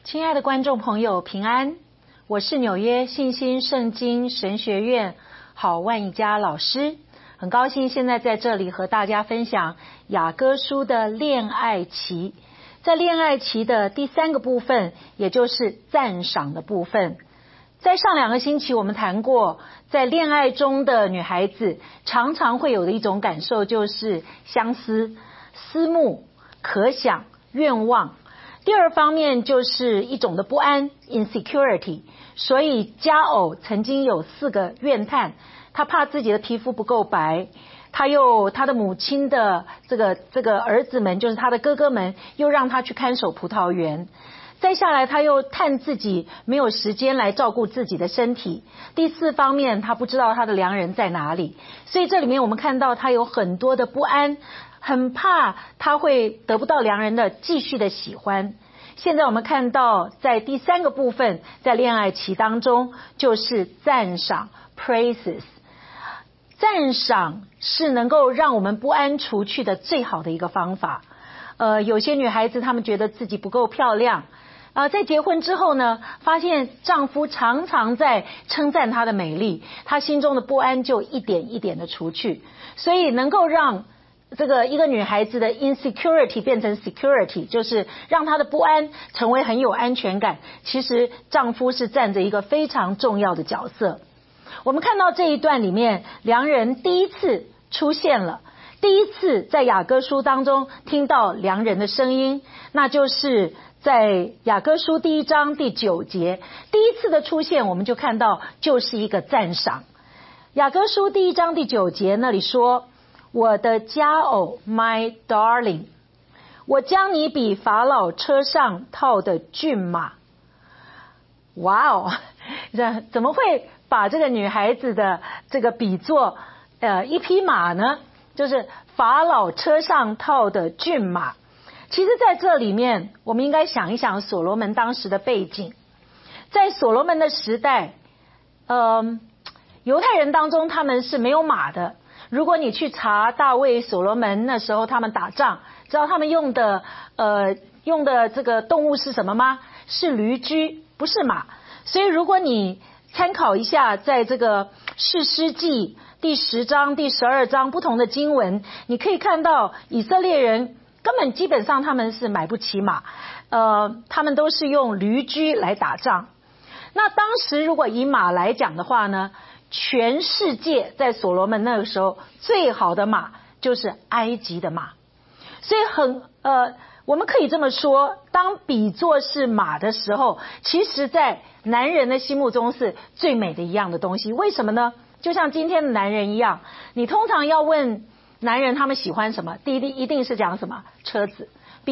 亲爱的观众朋友，平安！我是纽约信心圣经神学院郝万一家老师，很高兴现在在这里和大家分享雅歌书的恋爱期。在恋爱期的第3个部分，也就是赞赏的部分。在上2个星期我们谈过，在恋爱中的女孩子常常会有的一种感受，就是相思、思慕、可想、愿望。第二方面就是一种的不安 insecurity， 所以佳偶曾经有4个怨叹，他怕自己的皮肤不够白，他的母亲的这个儿子们，就是他的哥哥们，又让他去看守葡萄园。再下来他又叹自己没有时间来照顾自己的身体。第4方面，他不知道他的良人在哪里。所以这里面我们看到他有很多的不安，很怕他会得不到良人的继续的喜欢。现在我们看到在第3个部分，在恋爱期当中，就是赞赏 praises。 赞赏是能够让我们不安除去的最好的一个方法。有些女孩子她们觉得自己不够漂亮，在结婚之后呢，发现丈夫常常在称赞她的美丽，她心中的不安就一点一点的除去。所以能够让一个女孩子的 insecurity 变成 security， 就是让她的不安成为很有安全感，其实丈夫是占着一个非常重要的角色。我们看到这一段里面，良人第一次出现了，第一次在雅歌书当中听到良人的声音，那就是在雅歌书第1章第9节，第一次的出现我们就看到就是一个赞赏。雅歌书第1章第9节那里说，我的佳偶 my darling， 我将你比法老车上套的骏马。哇哦，怎么会把这个女孩子的这个比作一匹马呢？就是法老车上套的骏马。其实在这里面我们应该想一想所罗门当时的背景。在所罗门的时代，犹太人当中他们是没有马的。如果你去查大卫所罗门那时候他们打仗，知道他们用的这个动物是什么吗？是驴驹，不是马。所以如果你参考一下在这个士师记第10章第12章不同的经文，你可以看到以色列人根本基本上他们是买不起马，他们都是用驴驹来打仗。那当时如果以马来讲的话呢，全世界在所罗门那个时候最好的马就是埃及的马。所以我们可以这么说，当比作是马的时候，其实在男人的心目中是最美的一样的东西。为什么呢？就像今天的男人一样，你通常要问男人他们喜欢什么，第一定是讲什么车子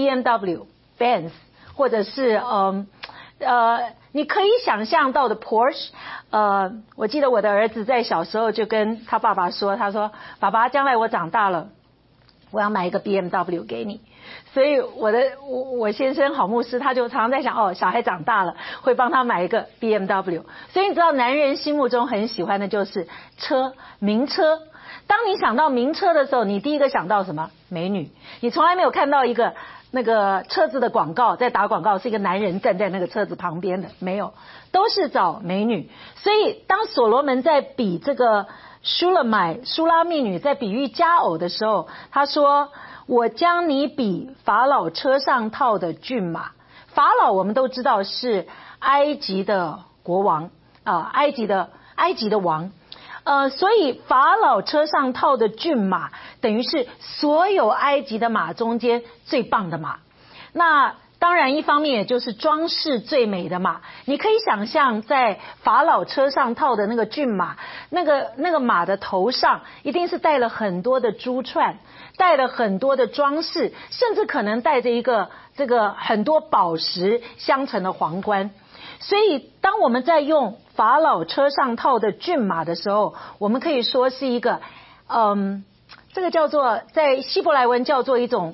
BMW Benz， 或者是你可以想象到的 Porsche。我记得我的儿子在小时候就跟他爸爸说，他说爸爸，将来我长大了我要买一个 BMW 给你。所以我先生郝牧师他就常常在想，小孩长大了会帮他买一个 BMW。 所以你知道男人心目中很喜欢的就是车，名车。当你想到名车的时候，你第一个想到什么？美女。你从来没有看到一个那个车子的广告，在打广告是一个男人站在那个车子旁边的，没有，都是找美女。所以当所罗门在比这个舒拉密女在比喻佳偶的时候，他说我将你比法老车上套的骏马。法老我们都知道是埃及的国王，埃及的王。所以法老车上套的骏马等于是所有埃及的马中间最棒的马。那当然一方面也就是装饰最美的马。你可以想象在法老车上套的那个骏马，那个马的头上一定是戴了很多的珠串，戴了很多的装饰，甚至可能戴着一个很多宝石镶成的皇冠。所以当我们在用法老车上套的骏马的时候，我们可以说是一个这个叫做在希伯来文叫做一种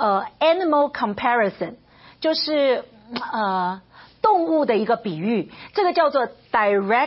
animal comparison， 就是动物的一个比喻，这个叫做 direct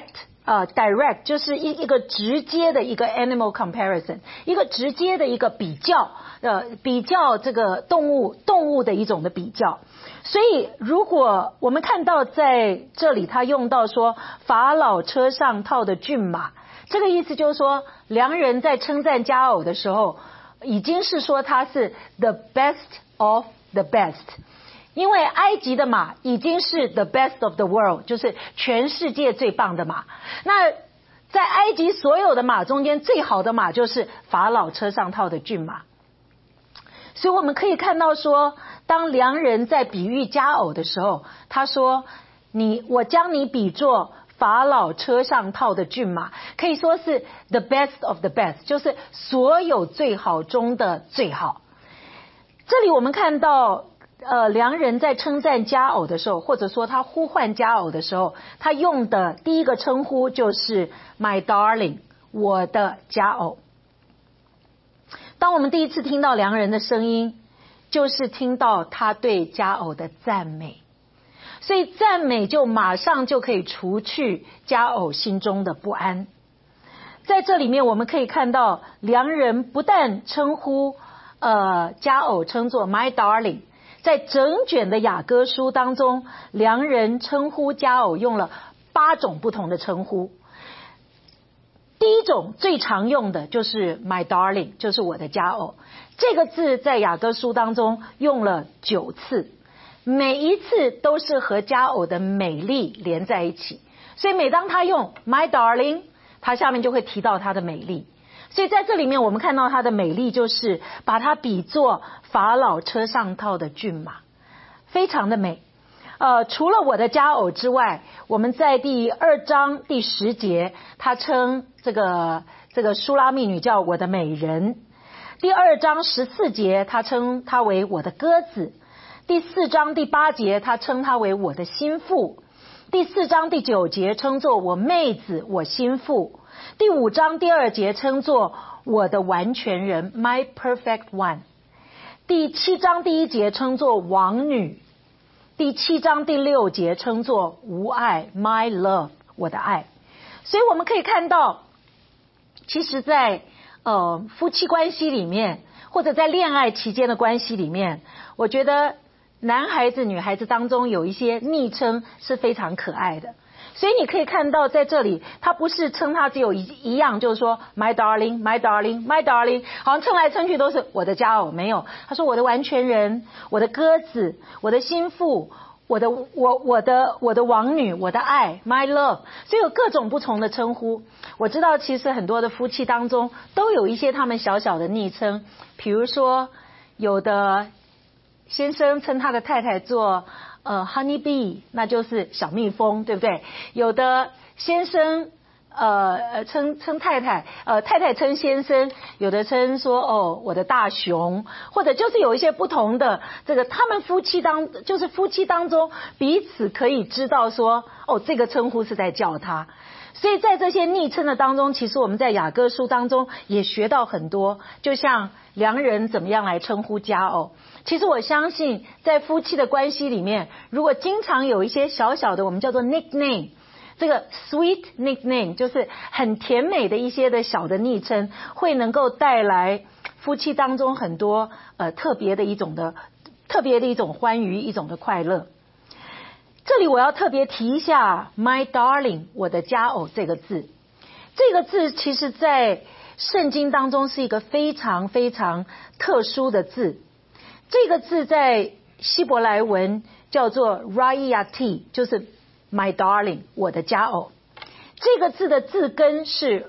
direct 就是一个直接的一个 animal comparison， 一个直接的一个比较，比较这个动物的一种的比较。所以如果我们看到在这里他用到说法老车上套的骏马，这个意思就是说良人在称赞佳偶的时候已经是说他是 the best of the best， 因为埃及的马已经是 the best of the world， 就是全世界最棒的马。那在埃及所有的马中间最好的马就是法老车上套的骏马。所以我们可以看到说，当良人在比喻佳偶的时候，他说我将你比作法老车上套的骏马，可以说是 the best of the best， 就是所有最好中的最好。这里我们看到良人在称赞佳偶的时候，或者说他呼唤佳偶的时候，他用的第一个称呼就是 my darling， 我的佳偶。当我们第一次听到良人的声音，就是听到他对佳偶的赞美，所以赞美就马上就可以除去佳偶心中的不安。在这里面我们可以看到良人不但称呼佳偶称作 my darling， 在整卷的雅歌书当中，良人称呼佳偶用了8种不同的称呼。第一种最常用的就是 my darling， 就是我的佳偶，这个字在雅歌书当中用了9次，每一次都是和佳偶的美丽连在一起，所以每当他用 my darling， 他下面就会提到他的美丽。所以在这里面我们看到他的美丽就是把它比作法老车上套的骏马，非常的美。除了我的佳偶之外，我们在第2章第10节，他称这个书拉密女叫我的美人。第2章14节，他称她为我的鸽子。第4章第8节，他称她为我的心腹。第4章第9节称作我妹子，我心腹。第5章第2节称作我的完全人 my perfect one。第7章第1节称作王女。第7章第6节称作无爱 my love， 我的爱。所以我们可以看到，其实在夫妻关系里面，或者在恋爱期间的关系里面，我觉得男孩子女孩子当中有一些昵称是非常可爱的。所以你可以看到在这里他不是称他只有一样，就是说 my darling my darling my darling， 好像称来称去都是我的佳偶，没有，他说我的完全人，我的鸽子，我的心腹，我的王女，我的爱 my love， 所以有各种不同的称呼。我知道其实很多的夫妻当中都有一些他们小小的昵称，比如说有的先生称他的太太做honey bee， 那就是小蜜蜂，对不对？有的先生称太太，太太称先生，有的称说我的大熊，或者就是有一些不同的这个他们夫妻当中彼此可以知道说这个称呼是在叫他。所以在这些昵称的当中，其实我们在雅歌书当中也学到很多，就像良人怎么样来称呼佳偶。其实我相信在夫妻的关系里面，如果经常有一些小小的我们叫做 nickname， 这个 sweet nickname 就是很甜美的一些的小的昵称，会能够带来夫妻当中很多特别的一种欢愉，一种的快乐。这里我要特别提一下 my darling， 我的佳偶这个字。这个字其实在圣经当中是一个非常非常特殊的字。这个字在希伯来文叫做 ra'iyati， 就是 my darling， 我的佳偶。这个字的字根是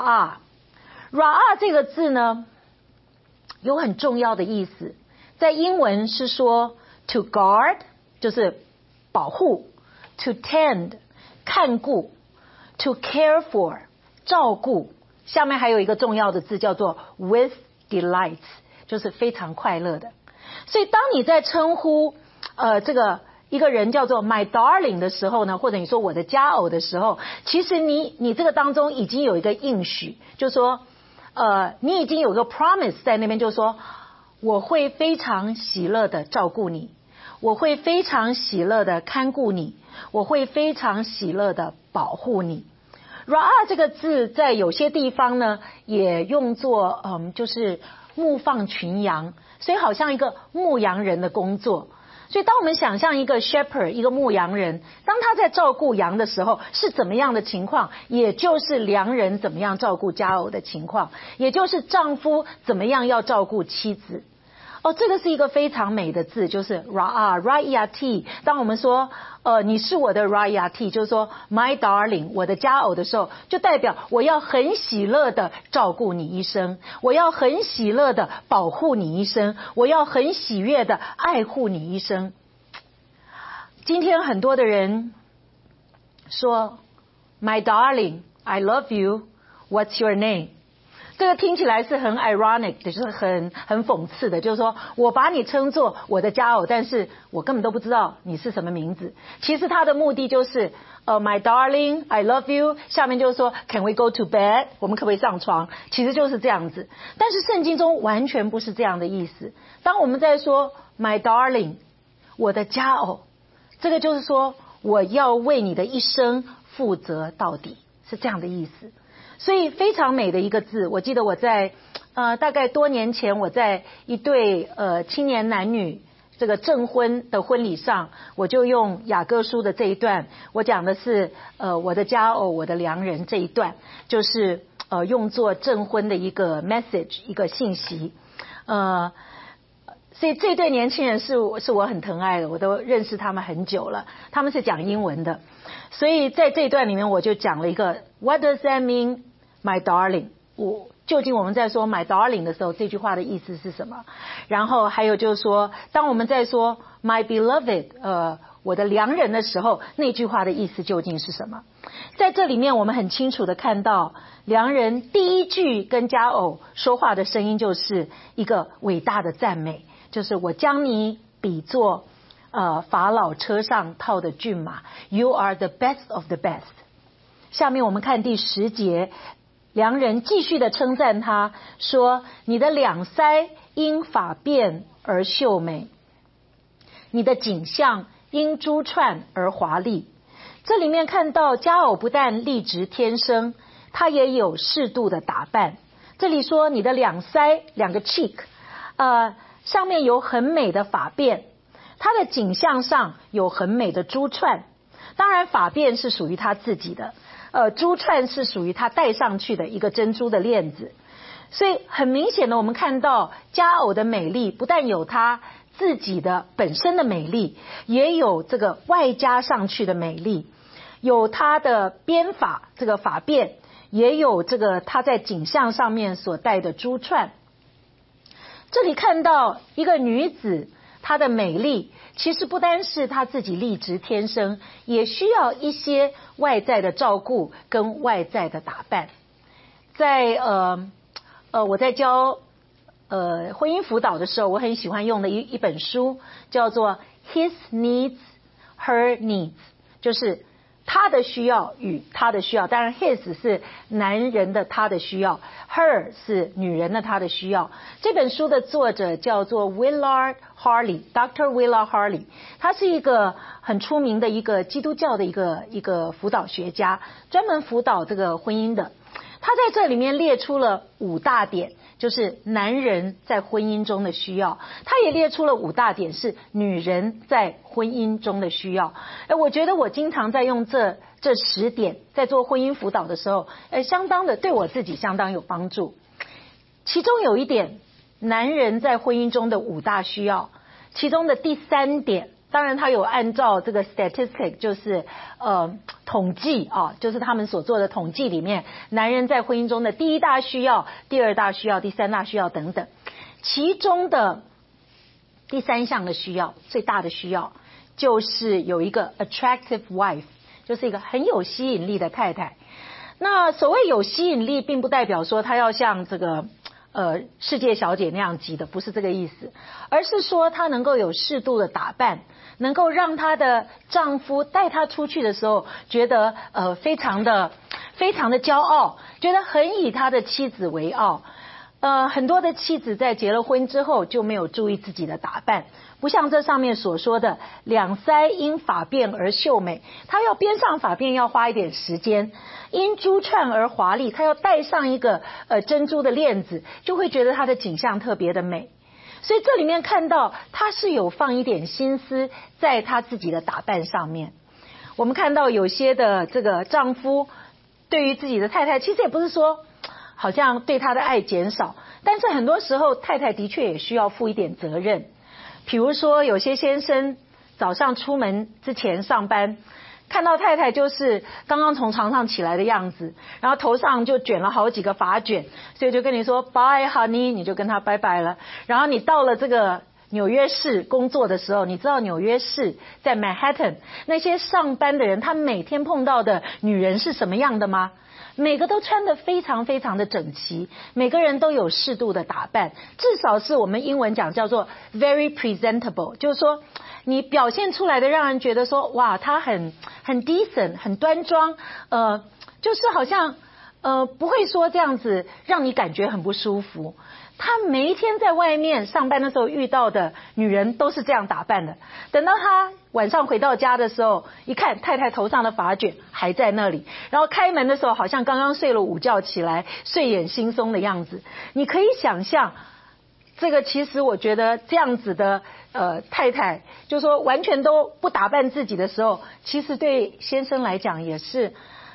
ra'a。ra'a 这个字呢有很重要的意思，在英文是说 to guard， 就是保护， to tend 看顾， to care for 照顾，下面还有一个重要的字叫做 with delights， 就是非常快乐的。所以当你在称呼这个一个人叫做 my darling 的时候呢，或者你说我的佳偶的时候，其实你这个当中已经有一个应许，就是说你已经有一个 promise 在那边，就是说我会非常喜乐的照顾你，我会非常喜乐的看顾你，我会非常喜乐的保护你。 ra'ah 这个字在有些地方呢也用作就是牧放群羊，所以好像一个牧羊人的工作。所以当我们想象一个 shepherd 一个牧羊人，当他在照顾羊的时候是怎么样的情况，也就是良人怎么样照顾佳偶的情况，也就是丈夫怎么样要照顾妻子。这个是一个非常美的字，就是 ra'ah。当我们说你是我的 ra'ah， 就是说 my darling 我的佳偶的时候，就代表我要很喜乐的照顾你一生，我要很喜乐的保护你一生，我要很喜悦的爱护你一生。今天很多的人说 my darling I love you what's your name，这个听起来是很 ironic 的，就是很讽刺的，就是说我把你称作我的佳偶，但是我根本都不知道你是什么名字。其实他的目的就是my darling I love you， 下面就是说 can we go to bed， 我们可不可以上床，其实就是这样子。但是圣经中完全不是这样的意思。当我们在说 my darling 我的佳偶，这个就是说我要为你的一生负责到底，是这样的意思。所以非常美的一个字。我记得我在大概多年前，我在一对青年男女这个证婚的婚礼上，我就用雅歌书的这一段，我讲的是我的佳偶我的良人这一段，就是用作证婚的一个 message 一个信息。所以这对年轻人是我很疼爱的，我都认识他们很久了，他们是讲英文的。所以在这一段里面我就讲了一个 What does that mean my darling， 究竟我们在说 my darling 的时候这句话的意思是什么。然后还有就是说当我们在说 my beloved 我的良人的时候，那句话的意思究竟是什么。在这里面我们很清楚的看到良人第一句跟佳偶说话的声音就是一个伟大的赞美，就是我将你比作法老车上套的骏马， You are the best of the best。 下面我们看第10节，良人继续的称赞他说，你的两腮因发辫而秀美，你的颈项因珠串而华丽。这里面看到佳偶不但丽质天生，他也有适度的打扮。这里说你的两腮两个 cheek 上面有很美的发辫，他的颈项上有很美的珠串，当然发辫是属于他自己的，珠串是属于他戴上去的一个珍珠的链子。所以很明显的我们看到佳偶的美丽不但有他自己的本身的美丽，也有这个外加上去的美丽，有他的编发这个发辫，也有这个他在颈项上面所戴的珠串。这里看到一个女子她的美丽其实不单是她自己丽质天生，也需要一些外在的照顾跟外在的打扮。在我在教婚姻辅导的时候，我很喜欢用的一本书叫做 His Needs Her Needs， 就是他的需要与他的需要，当然 his 是男人的他的需要， her 是女人的她的需要。这本书的作者叫做 Willard Harley， Dr. Willard Harley， 他是一个很出名的一个基督教的一个辅导学家，专门辅导这个婚姻的。他在这里面列出了5大点，就是男人在婚姻中的需要，他也列出了5大点是女人在婚姻中的需要。我觉得我经常在用这10点在做婚姻辅导的时候，相当的对我自己相当有帮助。其中有一点，男人在婚姻中的5大需要，其中的第3点，当然他有按照这个 statistic 就是统计就是他们所做的统计里面，男人在婚姻中的第1大需要、第2大需要、第3大需要等等，其中的第3项的需要，最大的需要就是有一个 attractive wife， 就是一个很有吸引力的太太。那所谓有吸引力并不代表说他要像这个世界小姐那样级的，不是这个意思，而是说她能够有适度的打扮，能够让她的丈夫带她出去的时候觉得非常的骄傲，觉得很以他的妻子为傲。 很多的妻子在结了婚之后就没有注意自己的打扮，不像这上面所说的两腮因发辫而秀美，她要编上发辫要花一点时间，因珠串而华丽，她要戴上一个珍珠的链子，就会觉得她的景象特别的美。所以这里面看到她是有放一点心思在她自己的打扮上面。我们看到有些的这个丈夫对于自己的太太，其实也不是说好像对他的爱减少，但是很多时候太太的确也需要负一点责任。比如说有些先生早上出门之前上班，看到太太就是刚刚从床上起来的样子，然后头上就卷了好几个发卷，所以就跟你说 Bye honey， 你就跟他拜拜了。然后你到了这个纽约市工作的时候，你知道纽约市在 Manhattan 那些上班的人，他每天碰到的女人是什么样的吗？每个都穿得非常非常的整齐，每个人都有适度的打扮，至少是我们英文讲叫做 very presentable， 就是说你表现出来的让人觉得说哇，他很 decent， 很端庄，就是好像不会说这样子让你感觉很不舒服。他每一天在外面上班的时候遇到的女人都是这样打扮的，等到他晚上回到家的时候，一看太太头上的发卷还在那里，然后开门的时候好像刚刚睡了午觉起来，睡眼惺忪的样子。你可以想象这个，其实我觉得这样子的太太就说完全都不打扮自己的时候，其实对先生来讲也是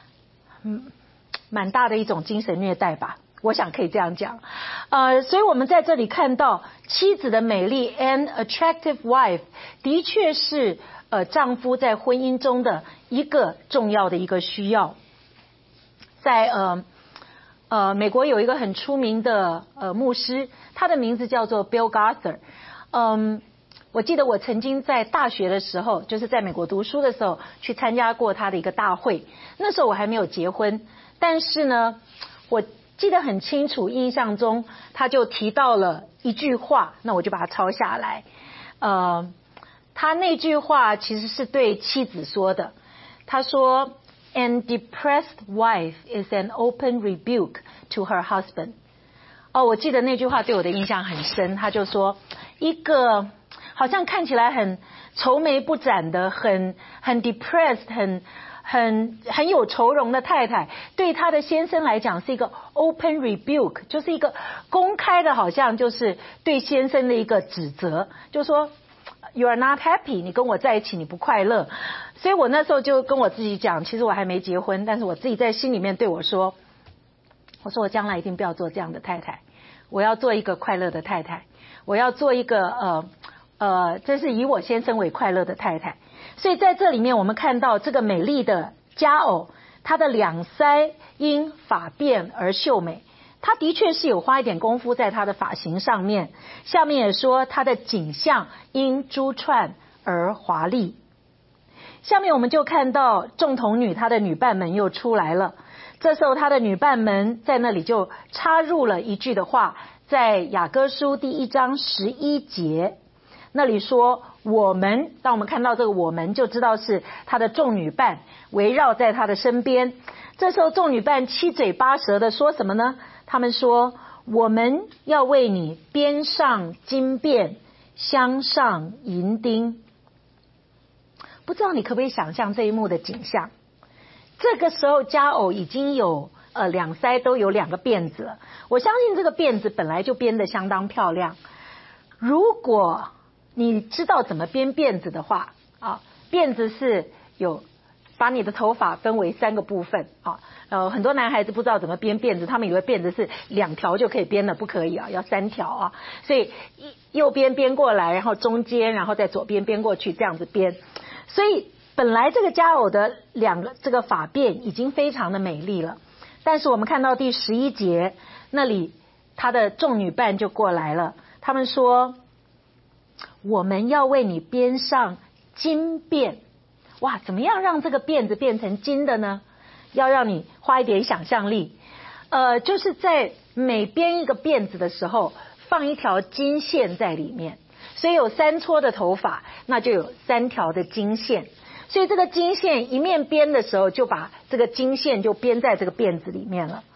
蛮大的一种精神虐待吧，我想可以这样讲。所以我们在这里看到妻子的美丽 an attractive wife 的确是丈夫在婚姻中的一个重要的一个需要。在美国有一个很出名的牧师，他的名字叫做 Bill Gaither。我记得我曾经在大学的时候，就是在美国读书的时候去参加过他的一个大会，那时候我还没有结婚，但是呢我记得很清楚，印象中他就提到了一句话，那我就把它抄下来。他那句话其实是对妻子说的，他说 An depressed wife is an open rebuke to her husband。 我记得那句话对我的印象很深，他就说一个好像看起来很愁眉不展的很 depressed 很有愁容的太太，对她的先生来讲是一个 open rebuke， 就是一个公开的，好像就是对先生的一个指责，就说 you are not happy， 你跟我在一起你不快乐。所以我那时候就跟我自己讲，其实我还没结婚，但是我自己在心里面对我说，我说我将来一定不要做这样的太太，我要做一个快乐的太太，我要做一个这是以我先生为快乐的太太。所以在这里面我们看到这个美丽的佳偶，她的两腮因发辫而秀美，她的确是有花一点功夫在她的发型上面。下面也说她的景象因珠串而华丽。下面我们就看到众童女她的女伴们又出来了，这时候她的女伴们在那里就插入了一句的话，在雅歌书第1章11节那里说我们，当我们看到这个我们就知道是她的众女伴围绕在她的身边。这时候众女伴七嘴八舌的说什么呢？他们说我们要为你编上金辫，镶上银钉。不知道你可不可以想象这一幕的景象，这个时候佳偶已经有两腮都有2个辫子了，我相信这个辫子本来就编得相当漂亮。如果你知道怎么编辫子的话辫子是有把你的头发分为3个部分很多男孩子不知道怎么编辫子，他们以为辫子是2条就可以编了，不可以要3条所以右边编过来，然后中间，然后在左边编过去，这样子编。所以本来这个佳偶的2个这个发辫已经非常的美丽了，但是我们看到第11节那里，他的众女伴就过来了，他们说我们要为你编上金辫。哇，怎么样让这个辫子变成金的呢？要让你花一点想象力。就是在每编一个辫子的时候放一条金线在里面，所以有3撮的头发，那就有3条的金线，所以这个金线一面编的时候就把这个金线就编在这个辫子里面了。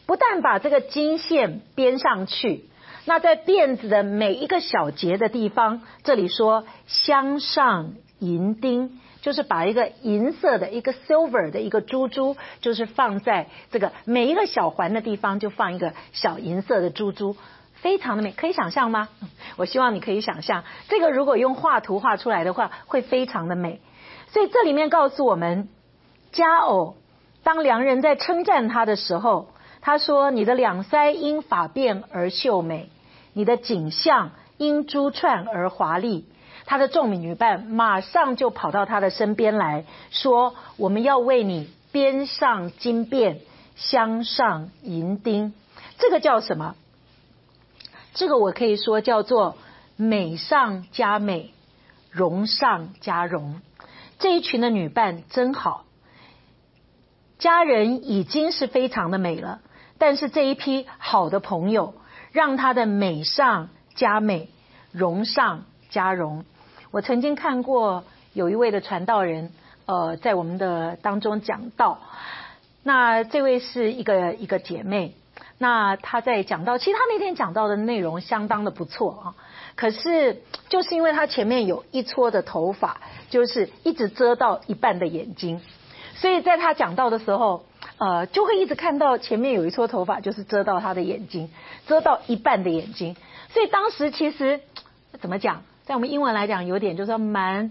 不但把这个金线编上去，那在辫子的每一个小节的地方，这里说镶上银钉，就是把一个银色的一个 silver 的一个珠珠，就是放在这个每一个小环的地方就放一个小银色的珠珠，非常的美，可以想象吗？我希望你可以想象，这个如果用画图画出来的话，会非常的美。所以这里面告诉我们，佳偶当良人在称赞他的时候，他说你的两腮因发辫而秀美，你的颈项因珠串而华丽。他的众女伴马上就跑到他的身边来说，我们要为你编上金辫，镶上银钉。这个叫什么？这个我可以说叫做美上加美，容上加容。这一群的女伴真好，家人已经是非常的美了，但是这一批好的朋友让她的美上加美，容上加容。我曾经看过有一位的传道人在我们的当中讲道，那这位是一个姐妹，那她在讲道，其实她那天讲道的内容相当的不错啊，可是就是因为她前面有一撮的头发，就是一直遮到一半的眼睛，所以在她讲道的时候就会一直看到前面有一撮头发，就是遮到她的眼睛，遮到一半的眼睛。所以当时其实怎么讲，在我们英文来讲有点就是说蛮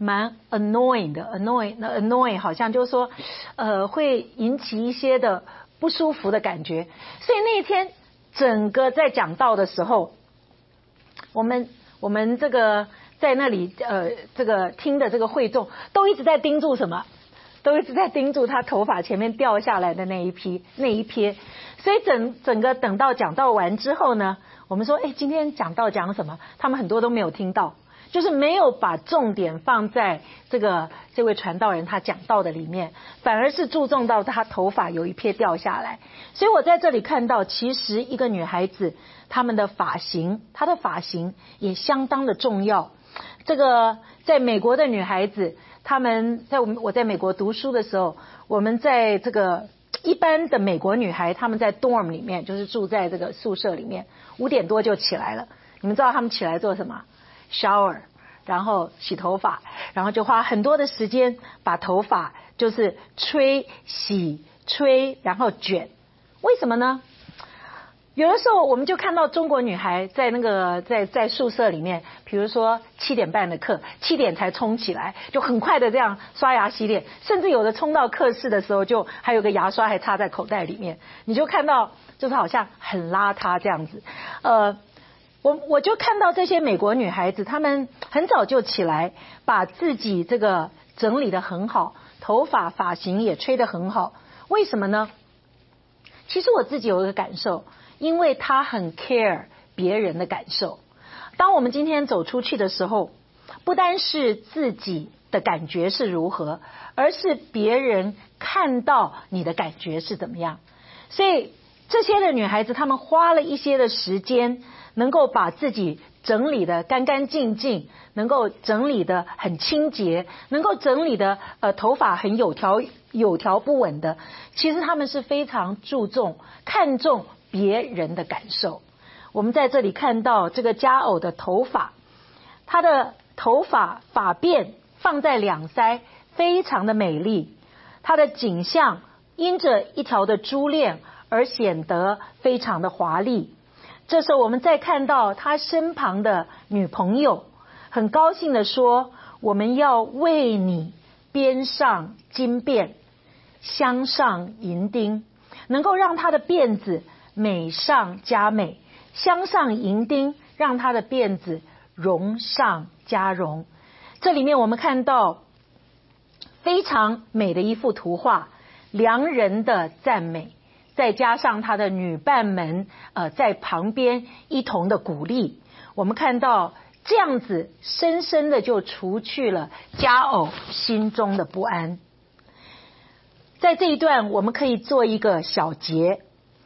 annoying 的 annoying 好像就是说会引起一些的不舒服的感觉。所以那一天整个在讲道的时候，我们这个在那里这个听的这个会众都一直在盯住什么，都一直在盯住他头发前面掉下来的那一撇。所以整个等到讲道完之后呢，我们说今天讲道讲什么，他们很多都没有听到，就是没有把重点放在这位传道人他讲道的里面，反而是注重到他头发有一撇掉下来。所以我在这里看到，其实一个女孩子她的发型也相当的重要。这个在美国的女孩子，她们我在美国读书的时候，我们在这个一般的美国女孩，她们在 dorm 里面，就是住在这个宿舍里面，5点多就起来了。你们知道她们起来做什么？ shower， 然后洗头发，然后就花很多的时间把头发就是吹洗吹然后卷。为什么呢？有的时候我们就看到中国女孩在在宿舍里面，比如说7点半的课，7点才冲起来，就很快的这样刷牙洗脸，甚至有的冲到课室的时候就还有个牙刷还插在口袋里面，你就看到就是好像很邋遢这样子。我就看到这些美国女孩子，她们很早就起来，把自己这个整理得很好，头发发型也吹得很好。为什么呢？其实我自己有一个感受，因为她很 care 别人的感受。当我们今天走出去的时候，不单是自己的感觉是如何，而是别人看到你的感觉是怎么样。所以这些的女孩子，她们花了一些的时间，能够把自己整理得干干净净，能够整理得很清洁，能够整理得头发很有条不紊的。其实她们是非常看重别人的感受。我们在这里看到这个佳偶的头发，她的头发发辫放在两腮，非常的美丽。她的颈项因着一条的珠链而显得非常的华丽。这时候我们再看到他身旁的女朋友，很高兴地说，我们要为你编上金辫，镶上银钉，能够让他的辫子美上加美，镶上银钉，让他的辫子容上加容。这里面我们看到非常美的一幅图画，良人的赞美，再加上他的女伴们在旁边一同的鼓励，我们看到这样子深深的就除去了佳偶心中的不安。在这一段我们可以做一个小结，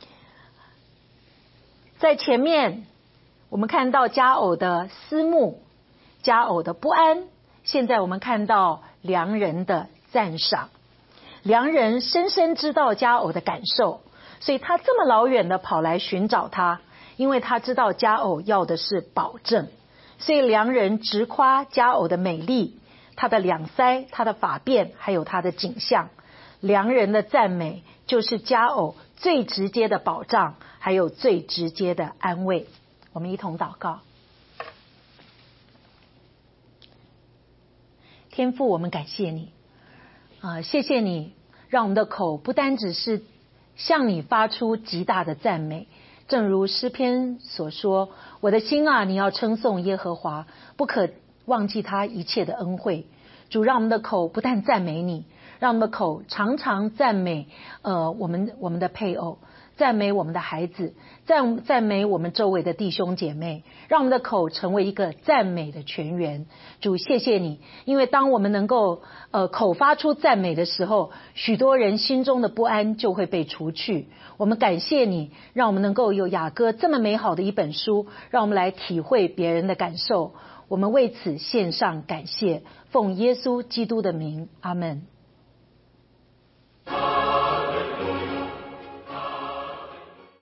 在前面我们看到佳偶的思慕，佳偶的不安，现在我们看到良人的赞赏。良人深深知道佳偶的感受， 所以他这么老远的跑来寻找他，因为他知道佳偶要的是保证。所以良人直夸佳偶的美丽，他的两腮，他的发辫，还有他的景象。良人的赞美就是佳偶最直接的保障，还有最直接的安慰。我们一同祷告。天父，我们感谢你谢谢你让我们的口不单只是向你发出极大的赞美，正如诗篇所说，我的心啊，你要称颂耶和华，不可忘记他一切的恩惠。主，让我们的口不但赞美你，让我们的口常常赞美我们的配偶，赞美我们的孩子，赞美我们周围的弟兄姐妹，让我们的口成为一个赞美的泉源。主，谢谢你，因为当我们能够口发出赞美的时候，许多人心中的不安就会被除去。我们感谢你，让我们能够有雅歌这么美好的一本书，让我们来体会别人的感受。我们为此献上感谢，奉耶稣基督的名，阿们。